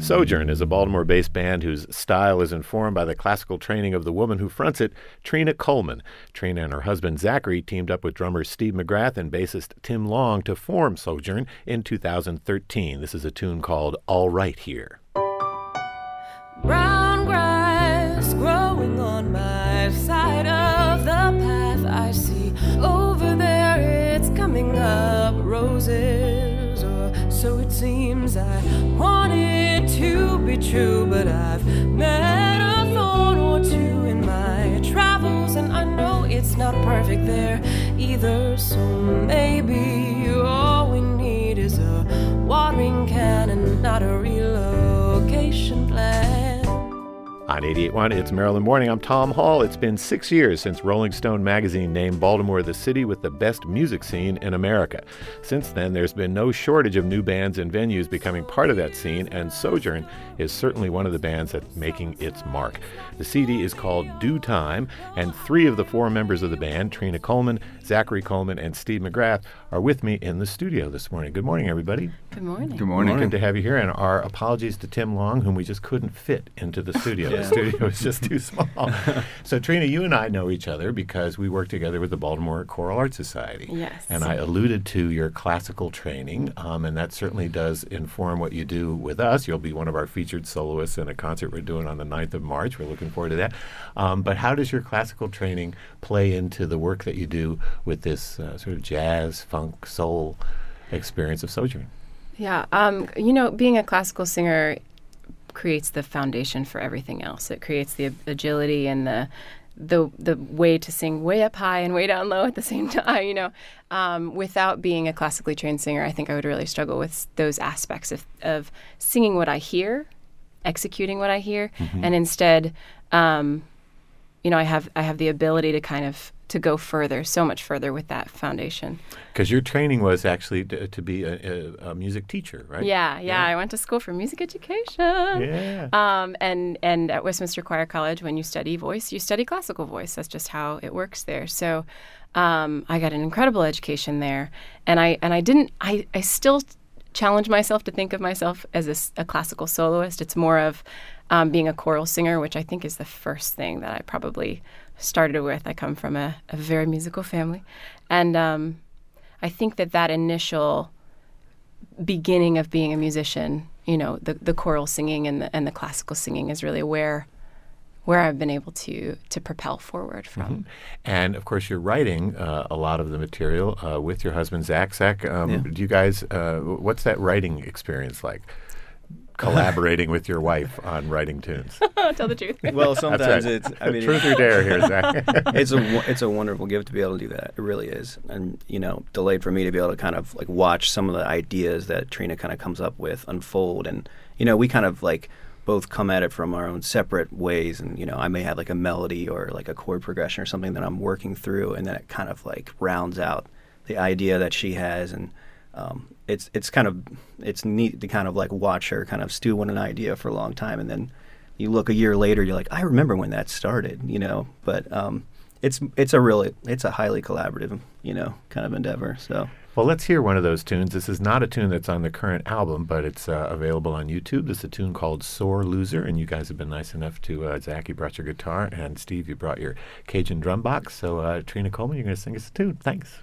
Sojourn is a Baltimore-based band whose style is informed by the classical training of the woman who fronts it, Trina Coleman. Trina and her husband Zachary teamed up with drummer Steve McGrath and bassist Tim Long to form Sojourn in 2013. This is a tune called All Right Here. Brown grass growing on my side of the path. I see over there it's coming up roses, or so it seems. I want it to be true, but I've met a thorn or two in my travels, and I know it's not perfect there either. So maybe all we need is a watering can and not a relocation plan. On 88.1, it's Maryland Morning. I'm Tom Hall. It's been 6 years since Rolling Stone magazine named Baltimore the city with the best music scene in America. Since then, there's been no shortage of new bands and venues becoming part of that scene, and Sojourn is certainly one of the bands that's making its mark. The CD is called Due Time, and 3 of the 4 members of the band, Trina Coleman, Zachary Coleman, and Steve McGrath, are with me in the studio this morning. Good morning, everybody. Good morning. Good morning. Good to have you here, and our apologies to Tim Long, whom we just couldn't fit into the studio. The studio is just too small. So, Trina, you and I know each other because we work together with the Baltimore Choral Arts Society. Yes. And I alluded to your classical training, and that certainly does inform what you do with us. You'll be one of our featured soloists in a concert we're doing on the 9th of March. We're looking forward to that. But how does your classical training play into the work that you do with this sort of jazz, funk, soul experience of Sojourn? Yeah, being a classical singer creates the foundation for everything else. It creates the agility and the way to sing way up high and way down low at the same time. Without being a classically trained singer, I think I would really struggle with those aspects of singing what I hear, executing what I hear, and instead, I have the ability to kind of to go further, so much further with that foundation. Because your training was actually to be a music teacher, right? Yeah. I went to school for music education. Yeah. And at Westminster Choir College, when you study voice, you study classical voice. That's just how it works there. So I got an incredible education there, and I still challenge myself to think of myself as a classical soloist. It's more of being a choral singer, which I think is the first thing that I probably started with. I come from a very musical family. And I think that initial beginning of being a musician, the choral singing and the classical singing is really where I've been able to propel forward from. And, of course, you're writing a lot of the material with your husband, Zach. Zach, do you guys, what's that writing experience like? Collaborating with your wife on writing tunes. Tell the truth. Well, sometimes right. it's, I mean, truth or dare here, Zach. it's a wonderful gift to be able to do that. It really is. And, delayed for me to be able to kind of like watch some of the ideas that Trina kind of comes up with unfold. And, we kind of like both come at it from our own separate ways. And, I may have like a melody or like a chord progression or something that I'm working through, and then it kind of like rounds out the idea that she has. And it's neat to kind of like watch her kind of stew on an idea for a long time, and then you look a year later, you're like, I remember when that started, But it's a highly collaborative, kind of endeavor. So. Well, let's hear one of those tunes. This is not a tune that's on the current album, but it's available on YouTube. This is a tune called Sore Loser, and you guys have been nice enough to, Zach, you brought your guitar, and Steve, you brought your Cajun drum box. So, Trina Coleman, you're going to sing us a tune. Thanks.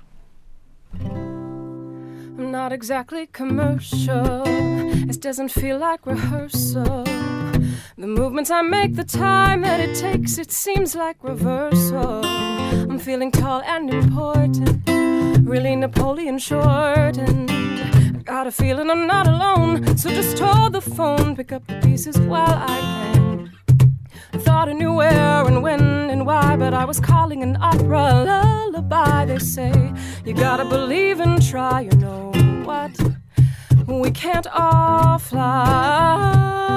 I'm not exactly commercial. It doesn't feel like rehearsal. The movements I make, the time that it takes, it seems like reversal. I'm feeling tall and important, really Napoleon short, and I got a feeling I'm not alone. So just hold the phone, pick up the pieces while I can. I thought I knew where and when and why, but I was calling an opera lullaby. They say you gotta believe and try. You know what? We can't all fly.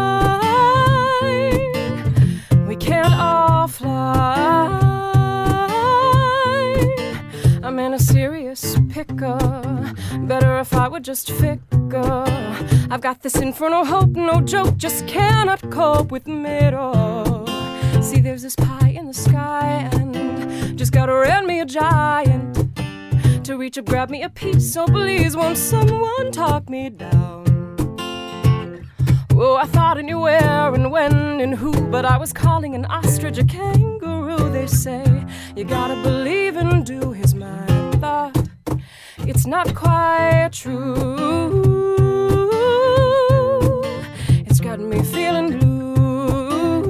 We can't all fly. I'm in a serious pickle. Better if I would just figure. I've got this infernal hope, no joke, just cannot cope with middle. See, there's this pie in the sky, and just gotta rent me a giant to reach up, grab me a piece. So please, won't someone talk me down? Oh, I thought I knew where and when and who, but I was calling an ostrich a kangaroo. They say you gotta believe and do. Here's my thought, it's not quite true. It's got me feeling blue.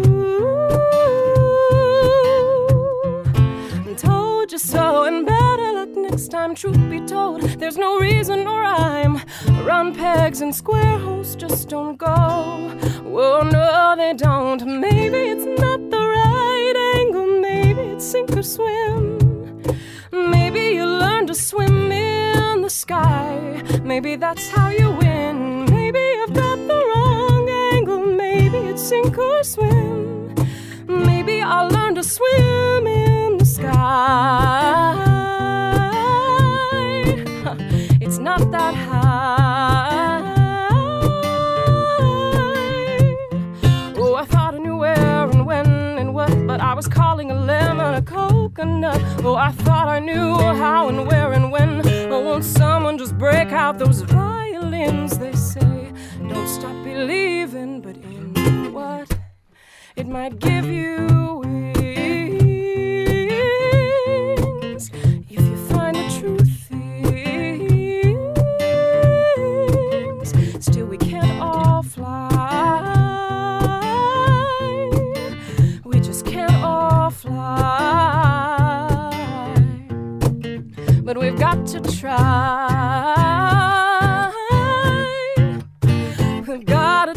And told you so, and better luck next time. Truth be told, there's no reason or rhyme. Round pegs and square holes just don't go. Oh no, they don't. Maybe it's not the right angle. Maybe it's sink or swim. Maybe you learn to swim in the sky. Maybe that's how you win. Maybe I've got the wrong angle. Maybe it's sink or swim. Maybe I'll learn to swim in the sky. It's not that high. Oh, I thought I knew where and when and what, but I was calling a lemon a coconut. Oh, I thought I knew how and where and when. Oh, won't someone just break out those violins? They say, don't stop believing, but in what? It might give you wings if you find the truth. Still we can't all fly. We just can't all fly. But we've got to try. We've got to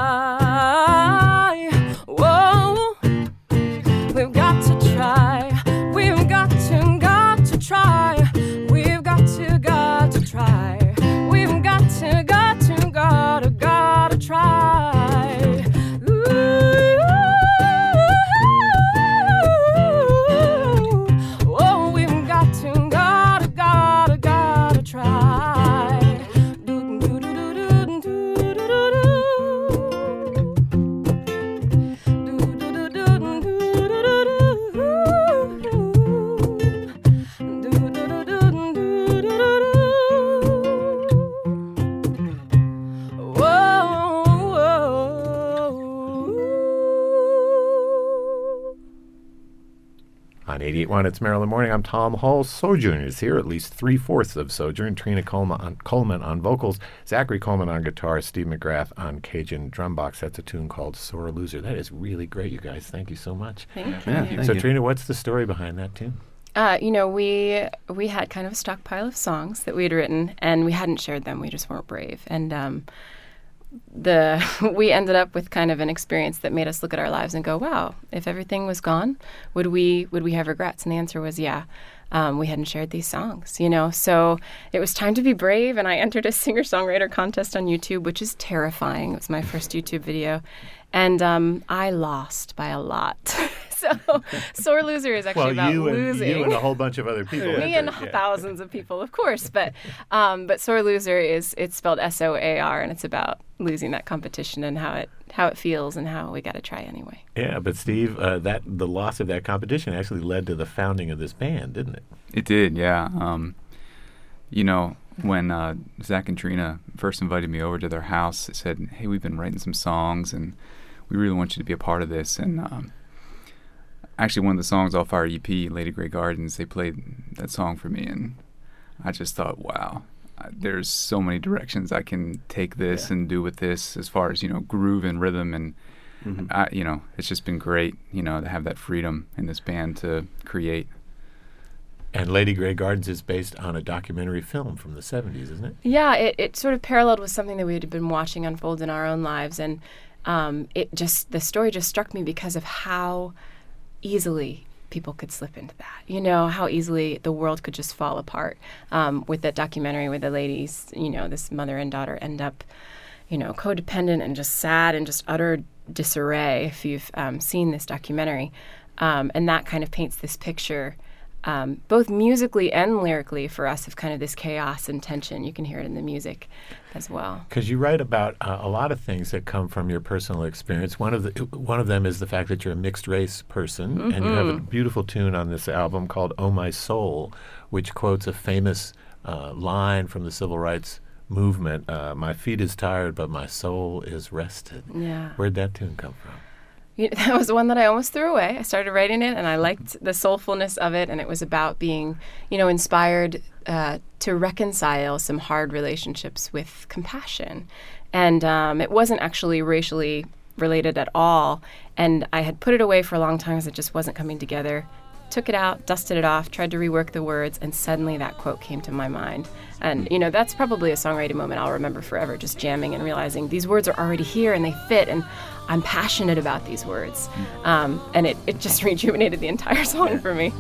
try. Whoa. We've got to try. We've got to try. We've got to try. We've got to gotta try. Ooh, oh, we've got to try. On 88.1, it's Maryland Morning. I'm Tom Hall. Sojourn is here, at least 3/4 of Sojourn. Trina Coleman on vocals, Zachary Coleman on guitar, Steve McGrath on Cajun drum box. That's a tune called Sore Loser. That is really great, you guys. Thank you so much. Thank you. Yeah, thank So, you. Trina, what's the story behind that tune? We had kind of a stockpile of songs that we had written, and we hadn't shared them. We just weren't brave. And we ended up with kind of an experience that made us look at our lives and go, wow, if everything was gone, would we have regrets? And the answer was yeah. We hadn't shared these songs, So it was time to be brave, and I entered a singer-songwriter contest on YouTube, which is terrifying. It was my first YouTube video. And I lost by a lot. So Sore Loser is actually about losing. You and a whole bunch of other people. Me and thousands of people, of course. But Sore Loser it's spelled SOAR, and it's about losing that competition and how it feels and how we got to try anyway. Yeah, but Steve, the loss of that competition actually led to the founding of this band, didn't it? It did, yeah. When Zach and Trina first invited me over to their house, they said, hey, we've been writing some songs, and we really want you to be a part of this. And actually, one of the songs off our EP, Lady Grey Gardens, they played that song for me, and I just thought, wow, there's so many directions I can take this and do with this as far as, groove and rhythm. And, it's just been great, to have that freedom in this band to create. And Lady Grey Gardens is based on a documentary film from the 70s, isn't it? Yeah, it sort of paralleled with something that we had been watching unfold in our own lives. And the story just struck me because of how easily people could slip into that. How easily the world could just fall apart with that documentary where the ladies, this mother and daughter end up, codependent and just sad and just utter disarray if you've seen this documentary. And that kind of paints this picture both musically and lyrically for us of kind of this chaos and tension. You can hear it in the music as well. Because you write about a lot of things that come from your personal experience. One of them is the fact that you're a mixed race person, and you have a beautiful tune on this album called "Oh My Soul," which quotes a famous line from the civil rights movement. My feet is tired, but my soul is rested. Yeah. Where'd that tune come from? That was one that I almost threw away. I started writing it, and I liked the soulfulness of it, and it was about being, inspired to reconcile some hard relationships with compassion. And it wasn't actually racially related at all, and I had put it away for a long time because it just wasn't coming together. Took it out, dusted it off, tried to rework the words, and suddenly that quote came to my mind. And, that's probably a songwriting moment I'll remember forever, just jamming and realizing these words are already here and they fit, and I'm passionate about these words. And it just rejuvenated the entire song for me.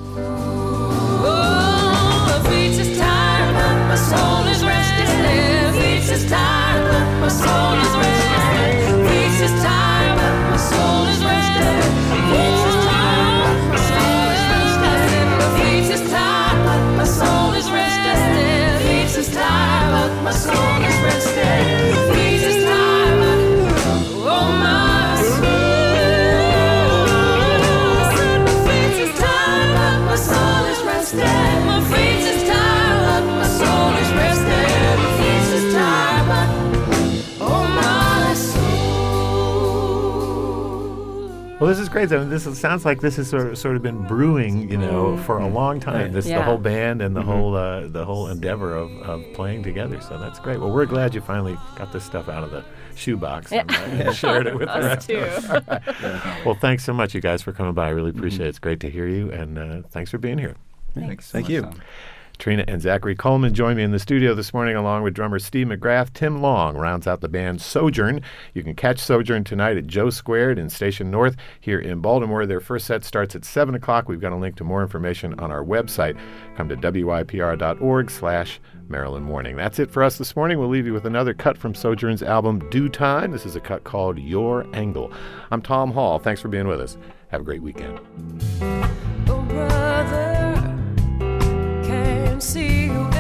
Oh, feet is tired, but my soul is rested. Feet is tired, but my soul is rested. Feet is tired, but my soul is rested. Feet is tired, but my soul is rested. Feet is tired, but my soul is rested. Feet is tired, but my soul is rested. Feet is tired, but oh my soul. Feet is tired, but my soul is rested. My feet is tired, but my soul is rested. Feet is tired, but oh my soul. Well, this is great. I mean, sounds like this has sort of been brewing, for a long time. This the whole band and the whole endeavor of playing together. So that's great. Well, we're glad you finally got this stuff out of the shoebox and shared it with the rest of us. Well, thanks so much, you guys, for coming by. I really appreciate it. It's great to hear you, and thanks for being here. Thanks so Thank much, you. Tom. Trina and Zachary Coleman join me in the studio this morning, along with drummer Steve McGrath. Tim Long rounds out the band Sojourn. You can catch Sojourn tonight at Joe Squared in Station North here in Baltimore. Their first set starts at 7 o'clock. We've got a link to more information on our website. Come to wypr.org/Maryland Morning. That's it for us this morning. We'll leave you with another cut from Sojourn's album, Due Time. This is a cut called Your Angle. I'm Tom Hall. Thanks for being with us. Have a great weekend. Oh, brother, can't see you